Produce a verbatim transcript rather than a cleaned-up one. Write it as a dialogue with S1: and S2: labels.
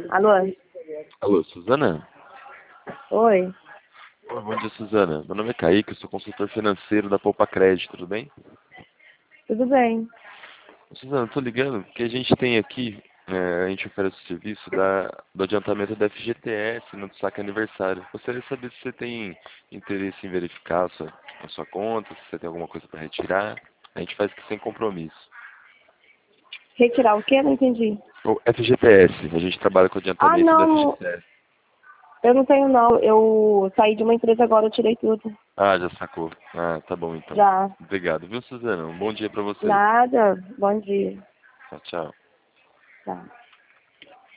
S1: Alô?
S2: Alô, Suzana?
S1: Oi,
S2: Oi, bom dia, Suzana. Meu nome é Kaique, eu sou consultor financeiro da Poupa Crédito, tudo bem?
S1: tudo bem?
S2: Suzana, tô ligando porque a gente tem aqui, é, a gente oferece o serviço da, do adiantamento da F G T S no saque aniversário. Gostaria de saber se você tem interesse em verificar a sua, a sua conta, se você tem alguma coisa para retirar. A gente faz que sem compromisso.
S1: Retirar o quê? Não entendi.
S2: O F G T S, a gente trabalha com
S1: Ah,
S2: adiantamento da
S1: não, não,
S2: F G T S.
S1: eu não tenho não. Eu saí de uma empresa agora, eu tirei tudo.
S2: Ah, já sacou. Ah, tá bom então.
S1: Já.
S2: Obrigado, viu, Suzana? Um bom dia para você.
S1: Nada. Bom dia.
S2: Tchau, tchau.
S1: Tá.